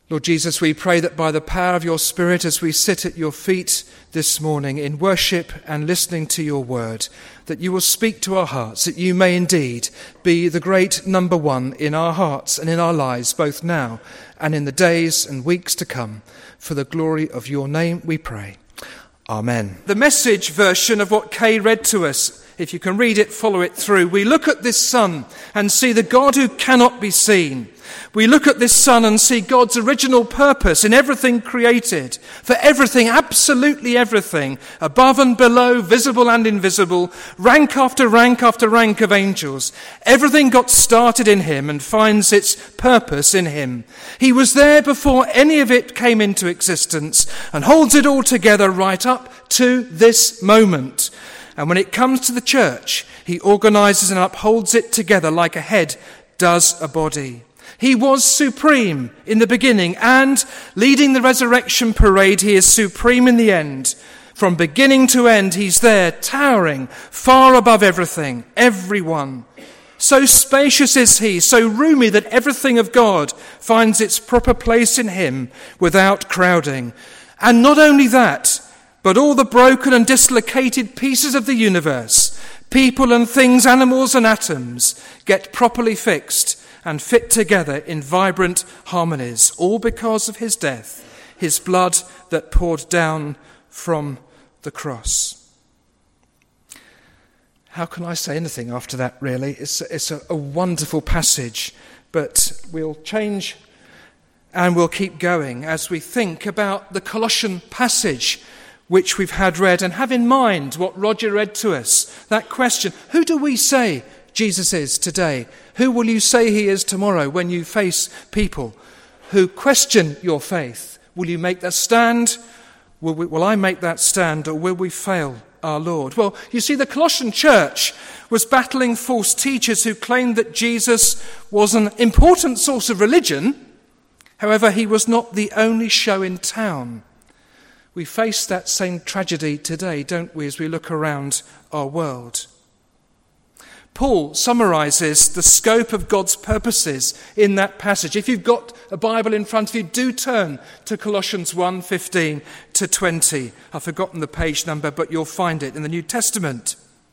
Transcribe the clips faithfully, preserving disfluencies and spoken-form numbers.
Lord Jesus, we pray that by the power of your Spirit, as we sit at your feet this morning in worship and listening to your word, that you will speak to our hearts, that you may indeed be the great number one in our hearts and in our lives, both now and in the days and weeks to come. For the glory of your name we pray. Amen. The Message version of what Kay read to us, if you can read it, follow it through. We look at this sun and see the God who cannot be seen. We look at this sun and see God's original purpose in everything created, for everything, absolutely everything, above and below, visible and invisible, rank after rank after rank of angels. Everything got started in him and finds its purpose in him. He was there before any of it came into existence and holds it all together right up to this moment. And when it comes to the church, he organizes and upholds it together like a head does a body. He was supreme in the beginning, and leading the resurrection parade, he is supreme in the end. From beginning to end, he's there, towering, far above everything, everyone. So spacious is he, so roomy that everything of God finds its proper place in him without crowding. And not only that, but all the broken and dislocated pieces of the universe, people and things, animals and atoms, get properly fixed and fit together in vibrant harmonies, all because of his death, his blood that poured down from the cross. How can I say anything after that, really? It's, it's a, a wonderful passage, but we'll change and we'll keep going as we think about the Colossian passage which we've had read, and have in mind what Roger read to us, that question, who do we say Jesus is today? Who will you say he is tomorrow when you face people who question your faith? Will you make that stand? Will, we, will I make that stand, or will we fail our Lord? Well, you see, the Colossian church was battling false teachers who claimed that Jesus was an important source of religion. However, he was not the only show in town. We face that same tragedy today, don't we, as we look around our world. Paul summarizes the scope of God's purposes in that passage. If you've got a Bible in front of you, do turn to Colossians one, fifteen to twenty. I've forgotten the page number, but you'll find it in the New Testament.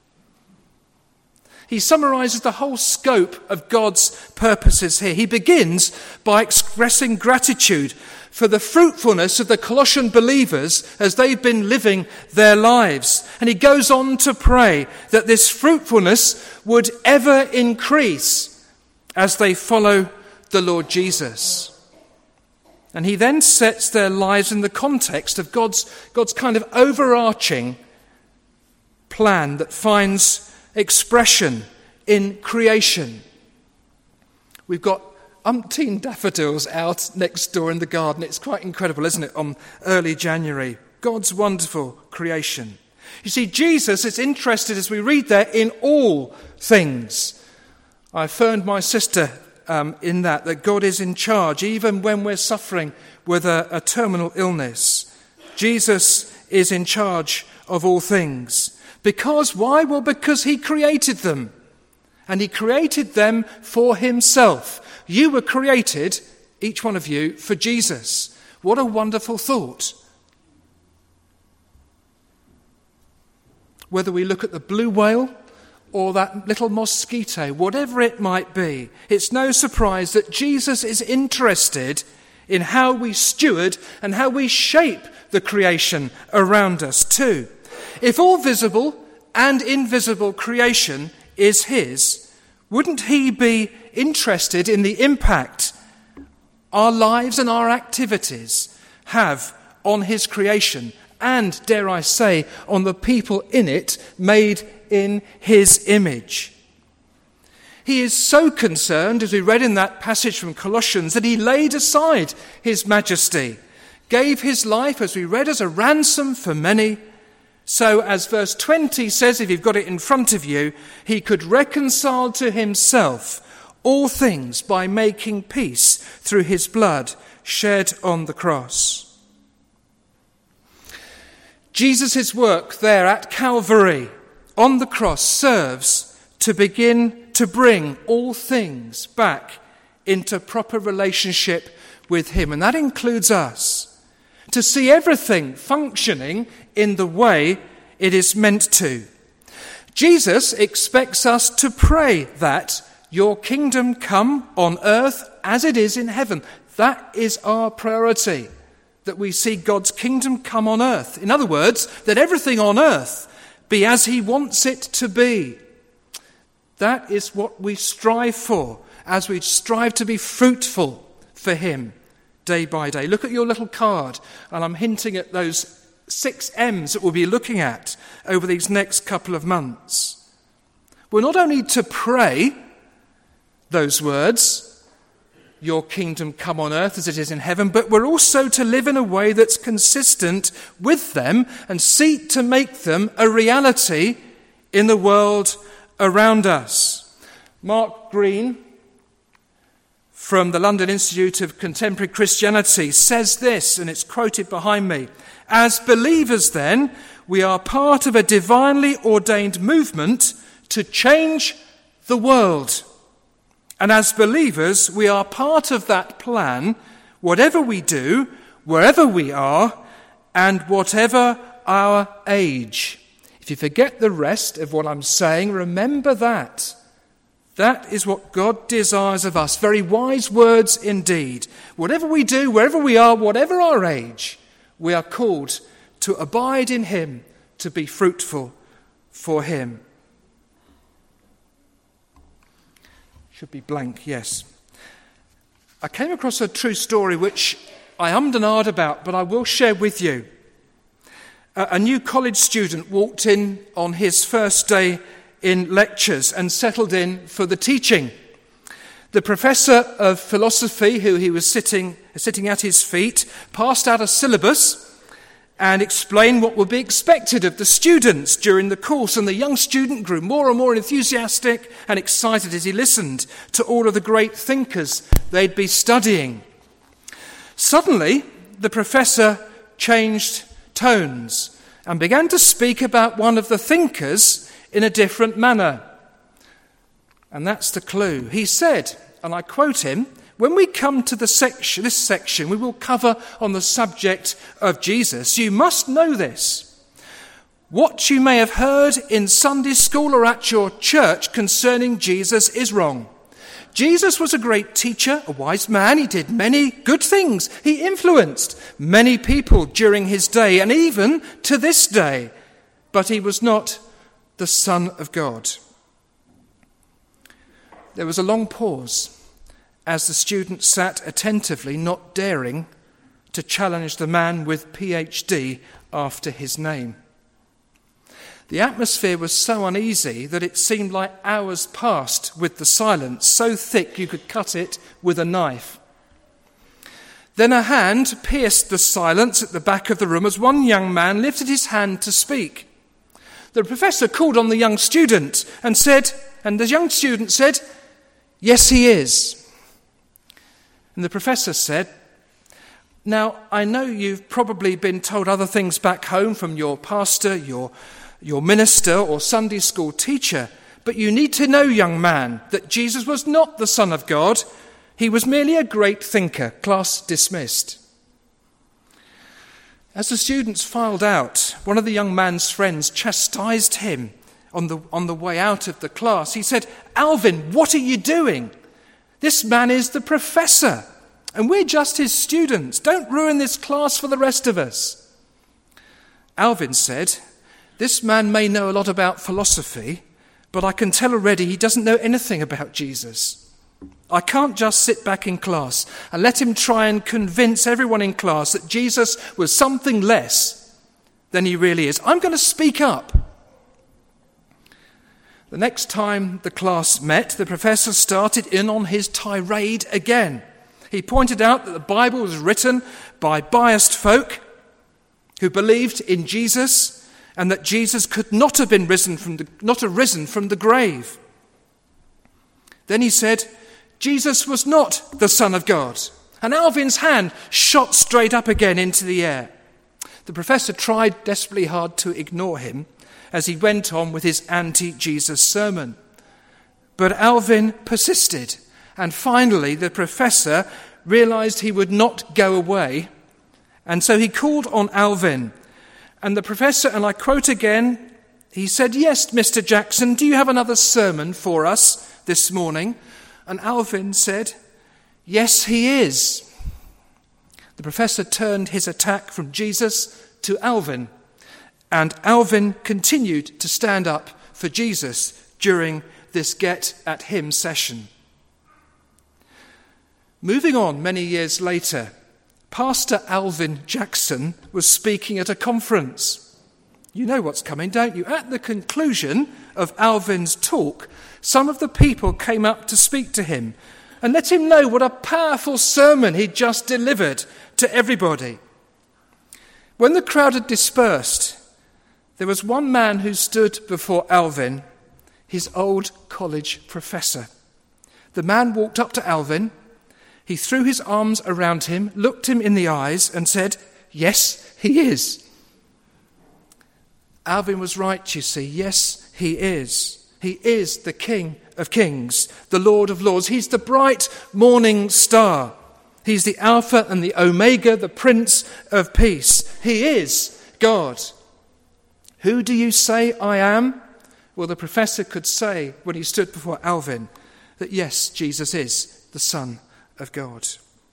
He summarizes the whole scope of God's purposes here. He begins by expressing gratitude for the fruitfulness of the Colossian believers as they've been living their lives. And he goes on to pray that this fruitfulness would ever increase as they follow the Lord Jesus. And he then sets their lives in the context of God's, God's kind of overarching plan that finds expression in creation. We've got umpteen daffodils out next door in the garden. It's quite incredible, isn't it, on early January. God's wonderful creation. You see, Jesus is interested, as we read there, in all things. I affirmed my sister um, in that, that God is in charge, even when we're suffering with a, a terminal illness. Jesus is in charge of all things. Because, why? Well, because he created them. And he created them for himself. You were created, each one of you, for Jesus. What a wonderful thought. Whether we look at the blue whale or that little mosquito, whatever it might be, it's no surprise that Jesus is interested in how we steward and how we shape the creation around us too. If all visible and invisible creation is his, wouldn't he be interested in the impact our lives and our activities have on his creation and, dare I say, on the people in it made in his image? He is so concerned, as we read in that passage from Colossians, that he laid aside his majesty, gave his life, as we read, as a ransom for many. So, as verse twenty says, if you've got it in front of you, he could reconcile to himself all things by making peace through his blood shed on the cross. Jesus' work there at Calvary on the cross serves to begin to bring all things back into proper relationship with him, and that includes us, to see everything functioning in the way it is meant to. Jesus expects us to pray that your kingdom come on earth as it is in heaven. That is our priority, that we see God's kingdom come on earth. In other words, that everything on earth be as he wants it to be. That is what we strive for, as we strive to be fruitful for him day by day. Look at your little card, and I'm hinting at those six M's that we'll be looking at over these next couple of months. We're not only to pray those words, your kingdom come on earth as it is in heaven, but we're also to live in a way that's consistent with them and seek to make them a reality in the world around us. Mark Green, from the London Institute of Contemporary Christianity, says this, and it's quoted behind me: "As believers, then, we are part of a divinely ordained movement to change the world. And as believers, we are part of that plan, whatever we do, wherever we are, and whatever our age." If you forget the rest of what I'm saying, remember that. That is what God desires of us. Very wise words indeed. Whatever we do, wherever we are, whatever our age, we are called to abide in him, to be fruitful for him. Should be blank, yes. I came across a true story which I ummed and ahed about, but I will share with you. A, a new college student walked in on his first day in lectures and settled in for the teaching. The professor of philosophy, who he was sitting, sitting at his feet, passed out a syllabus and explained what would be expected of the students during the course, and the young student grew more and more enthusiastic and excited as he listened to all of the great thinkers they'd be studying. Suddenly, the professor changed tones and began to speak about one of the thinkers in a different manner. And that's the clue. He said, and I quote him, "When we come to the section, this section, we will cover on the subject of Jesus. You must know this. What you may have heard in Sunday school or at your church concerning Jesus is wrong. Jesus was a great teacher, a wise man. He did many good things. He influenced many people during his day and even to this day. But he was not the Son of God." There was a long pause as the student sat attentively, not daring to challenge the man with P H D after his name. The atmosphere was so uneasy that it seemed like hours passed with the silence, so thick you could cut it with a knife. Then a hand pierced the silence at the back of the room as one young man lifted his hand to speak. The professor called on the young student and said, and the young student said, "Yes, he is." And the professor said, "Now, I know you've probably been told other things back home from your pastor, your, your minister or Sunday school teacher, but you need to know, young man, that Jesus was not the Son of God. He was merely a great thinker." Class dismissed. As the students filed out, one of the young man's friends chastised him on the, on the way out of the class. He said, "Alvin, what are you doing? This man is the professor, and we're just his students. Don't ruin this class for the rest of us." Alvin said, "This man may know a lot about philosophy, but I can tell already he doesn't know anything about Jesus. I can't just sit back in class and let him try and convince everyone in class that Jesus was something less than he really is. I'm going to speak up." The next time the class met, the professor started in on his tirade again. He pointed out that the Bible was written by biased folk who believed in Jesus and that Jesus could not have been risen from the, not have risen from the grave. Then he said, Jesus was not the Son of God. And Alvin's hand shot straight up again into the air. The professor tried desperately hard to ignore him as he went on with his anti-Jesus sermon. But Alvin persisted, and finally the professor realised he would not go away, and so he called on Alvin. And the professor, and I quote again, he said, "Yes, Mister Jackson, do you have another sermon for us this morning?" And Alvin said, "Yes, he is." The professor turned his attack from Jesus to Alvin, and Alvin continued to stand up for Jesus during this Get at Him session. Moving on many years later, Pastor Alvin Jackson was speaking at a conference. You know what's coming, don't you? At the conclusion of Alvin's talk, some of the people came up to speak to him and let him know what a powerful sermon he'd just delivered to everybody. When the crowd had dispersed, there was one man who stood before Alvin, his old college professor. The man walked up to Alvin. He threw his arms around him, looked him in the eyes and said, "Yes, he is." Alvin was right, you see. Yes, he is. He is the King of Kings, the Lord of Lords. He's the bright morning star. He's the Alpha and the Omega, the Prince of Peace. He is God. Who do you say I am? Well, the professor could say when he stood before Alvin that yes, Jesus is the Son of God.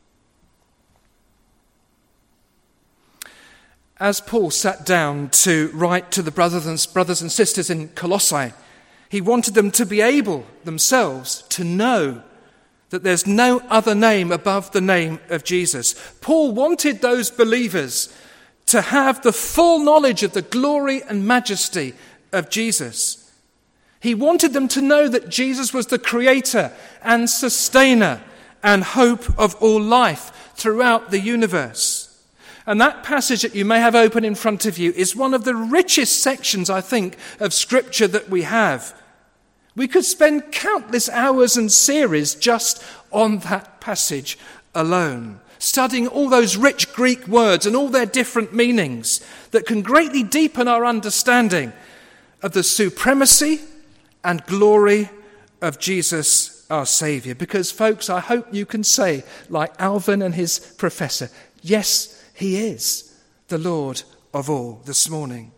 As Paul sat down to write to the brothers and, brothers and sisters in Colossae, he wanted them to be able themselves to know that there's no other name above the name of Jesus. Paul wanted those believers to have the full knowledge of the glory and majesty of Jesus. He wanted them to know that Jesus was the creator and sustainer and hope of all life throughout the universe. And that passage that you may have open in front of you is one of the richest sections, I think, of Scripture that we have. We could spend countless hours and series just on that passage alone, studying all those rich Greek words and all their different meanings that can greatly deepen our understanding of the supremacy and glory of Jesus our Saviour. Because, folks, I hope you can say, like Alvin and his professor, yes, he is the Lord of all this morning.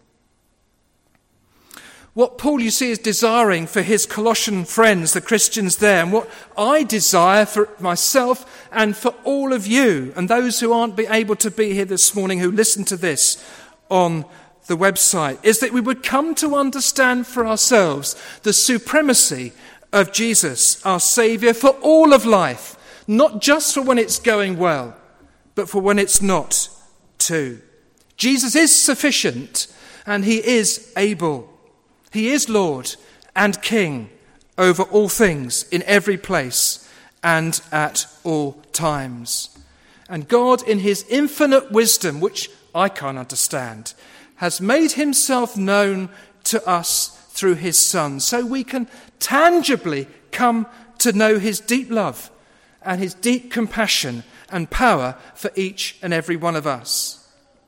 What Paul, you see, is desiring for his Colossian friends, the Christians there, and what I desire for myself and for all of you, and those who aren't be able to be here this morning, who listen to this on the website, is that we would come to understand for ourselves the supremacy of Jesus, our Saviour, for all of life, not just for when it's going well, but for when it's not too. Jesus is sufficient and he is able. He is Lord and King over all things in every place and at all times. And God, in his infinite wisdom, which I can't understand, has made himself known to us through his Son, so we can tangibly come to know his deep love and his deep compassion and power for each and every one of us.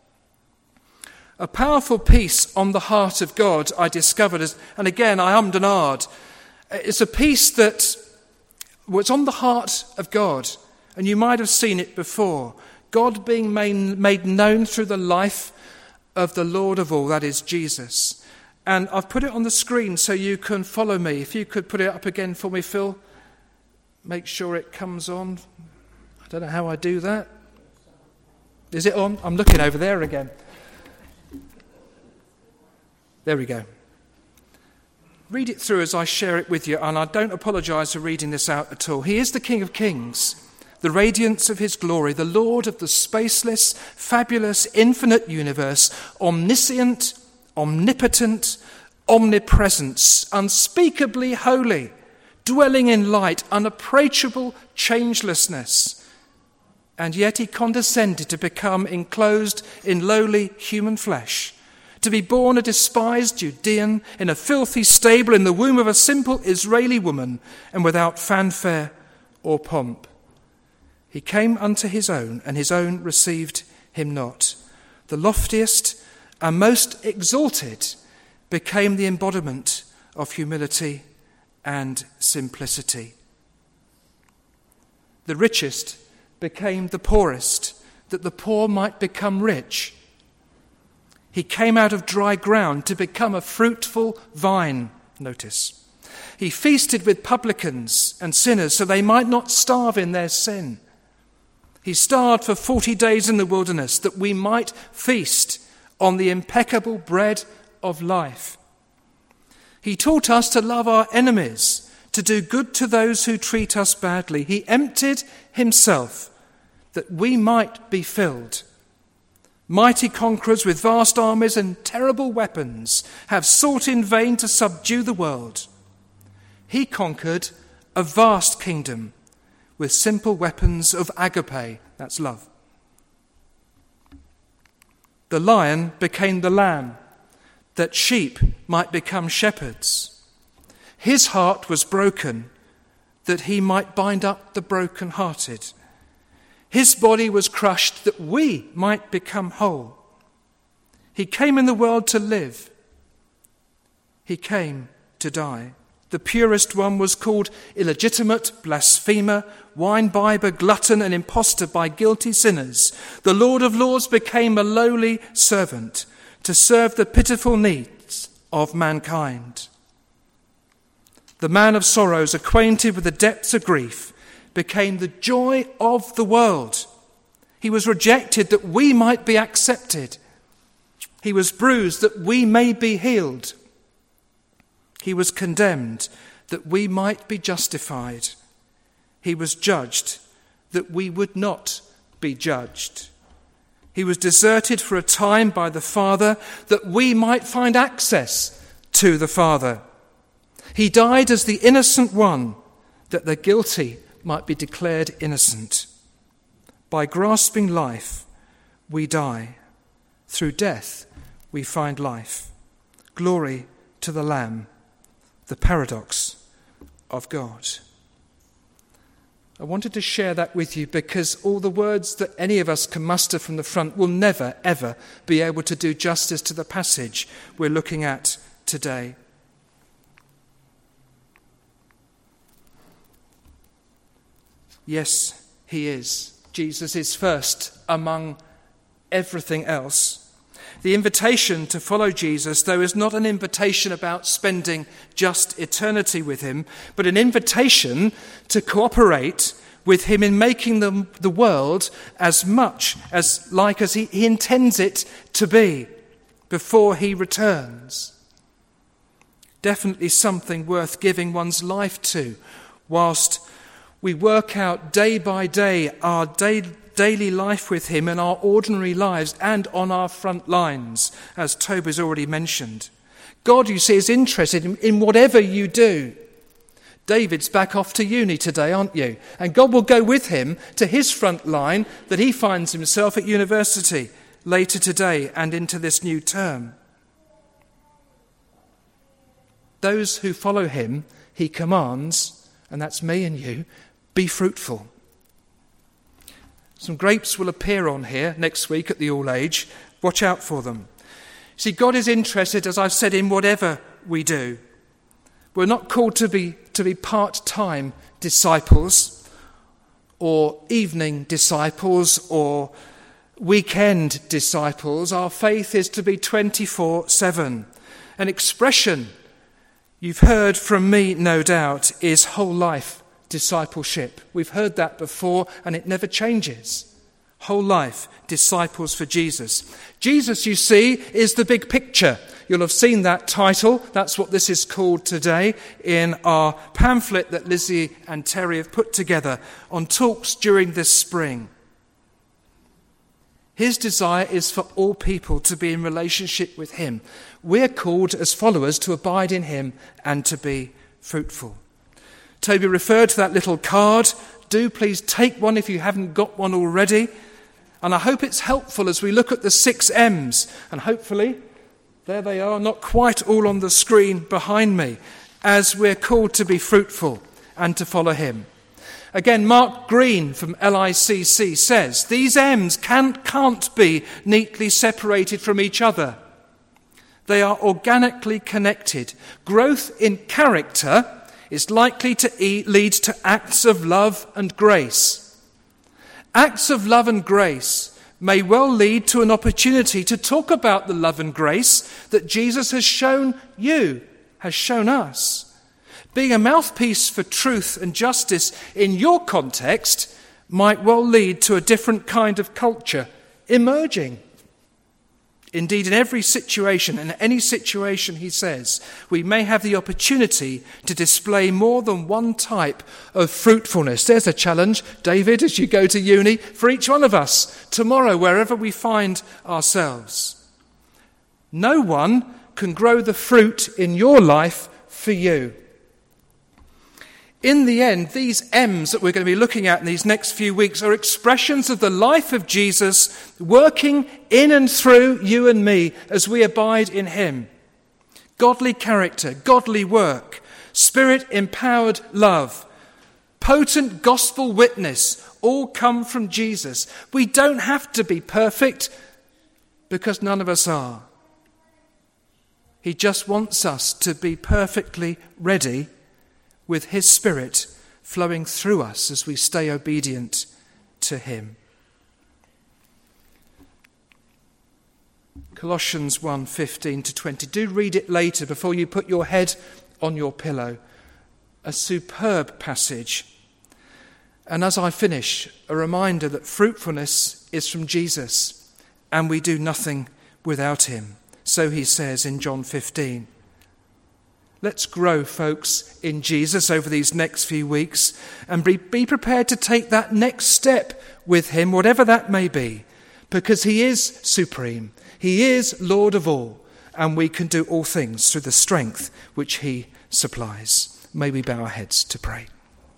A powerful peace on the heart of God I discovered, as, and again I ummed and ahed, it's a peace that was on the heart of God, and you might have seen it before. God being made, made known through the life of the Lord of all, that is Jesus. And I've put it on the screen so you can follow me. If you could put it up again for me, Phil. Make sure it comes on. I don't know how I do that. Is it on? I'm looking over there again. There we go. Read it through as I share it with you, and I don't apologise for reading this out at all. He is the King of Kings, the radiance of his glory, the Lord of the spaceless, fabulous, infinite universe, omniscient, omnipotent, omnipresent, unspeakably holy, dwelling in light, unapproachable changelessness. And yet he condescended to become enclosed in lowly human flesh, to be born a despised Judean in a filthy stable in the womb of a simple Israeli woman and without fanfare or pomp. He came unto his own, and his own received him not. The loftiest and most exalted became the embodiment of humility and simplicity. The richest became the poorest, that the poor might become rich. He came out of dry ground to become a fruitful vine, notice. He feasted with publicans and sinners so they might not starve in their sin. He starved for forty days in the wilderness that we might feast on the impeccable bread of life. He taught us to love our enemies, to do good to those who treat us badly. He emptied himself that we might be filled. Mighty conquerors with vast armies and terrible weapons have sought in vain to subdue the world. He conquered a vast kingdom with simple weapons of agape, that's love. The lion became the lamb, that sheep might become shepherds. His heart was broken, that he might bind up the brokenhearted. His body was crushed, that we might become whole. He came in the world to live. He came to die. The purest one was called illegitimate, blasphemer, wine-bibber, glutton, and impostor by guilty sinners. The Lord of Lords became a lowly servant to serve the pitiful needs of mankind. The man of sorrows, acquainted with the depths of grief, became the joy of the world. He was rejected that we might be accepted. He was bruised that we may be healed. He was condemned that we might be justified. He was judged that we would not be judged. He was deserted for a time by the Father that we might find access to the Father. He died as the innocent one that the guilty might be declared innocent. By grasping life, we die. Through death, we find life. Glory to the Lamb, the paradox of God. I wanted to share that with you because all the words that any of us can muster from the front will never, ever be able to do justice to the passage we're looking at today. Yes, he is. Jesus is first among everything else. The invitation to follow Jesus, though, is not an invitation about spending just eternity with him, but an invitation to cooperate with him in making the, the world as much as like as he, he intends it to be before he returns. Definitely something worth giving one's life to, whilst we work out day by day our day, daily life with him in our ordinary lives and on our front lines, as Toby's already mentioned. God, you see, is interested in, in whatever you do. David's back off to uni today, aren't you? And God will go with him to his front line that he finds himself at university later today and into this new term. Those who follow him, he commands, and that's me and you, be fruitful. Some grapes will appear on here next week at the All Age. Watch out for them. See, God is interested, as I've said, in whatever we do. We're not called to be to be part-time disciples or evening disciples or weekend disciples. Our faith is to be twenty-four seven. An expression you've heard from me, no doubt, is whole life discipleship. We've heard that before and it never changes. Whole life disciples for Jesus. Jesus, you see, is the big picture. You'll have seen that title. That's what this is called today in our pamphlet that Lizzie and Terry have put together on talks during this spring. His desire is for all people to be in relationship with him. We're called as followers to abide in him and to be fruitful. Toby referred to that little card. Do please take one if you haven't got one already. And I hope it's helpful as we look at the six M's. And hopefully, there they are, not quite all on the screen behind me, as we're called to be fruitful and to follow him. Again, Mark Green from L I C C says, these M's can't, can't be neatly separated from each other. They are organically connected. Growth in character is likely to lead to acts of love and grace. Acts of love and grace may well lead to an opportunity to talk about the love and grace that Jesus has shown you, has shown us. Being a mouthpiece for truth and justice in your context might well lead to a different kind of culture emerging. Indeed, in every situation, in any situation, he says, we may have the opportunity to display more than one type of fruitfulness. There's a challenge, David, as you go to uni, for each one of us tomorrow, wherever we find ourselves. No one can grow the fruit in your life for you. In the end, these M's that we're going to be looking at in these next few weeks are expressions of the life of Jesus working in and through you and me as we abide in him. Godly character, godly work, spirit-empowered love, potent gospel witness, all come from Jesus. We don't have to be perfect because none of us are. He just wants us to be perfectly ready with his Spirit flowing through us as we stay obedient to him. Colossians one, fifteen to twenty. Do read it later before you put your head on your pillow. A superb passage. And as I finish, a reminder that fruitfulness is from Jesus and we do nothing without him. So he says in John fifteen. Let's grow, folks, in Jesus over these next few weeks and be, be prepared to take that next step with him, whatever that may be, because he is supreme. He is Lord of all, and we can do all things through the strength which he supplies. May we bow our heads to pray.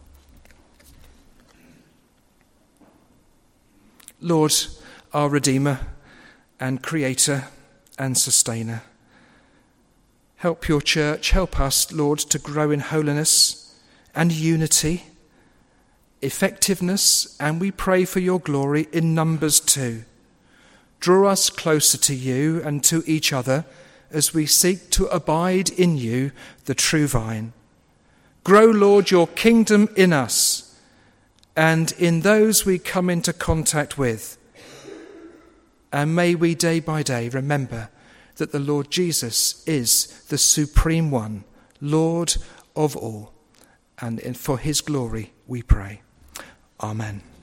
Lord, our Redeemer and Creator and Sustainer, help your church, help us, Lord, to grow in holiness and unity, effectiveness, and we pray for your glory in numbers too. Draw us closer to you and to each other as we seek to abide in you, the true vine. Grow, Lord, your kingdom in us and in those we come into contact with. And may we day by day remember that the Lord Jesus is the supreme one, Lord of all. And for his glory we pray. Amen.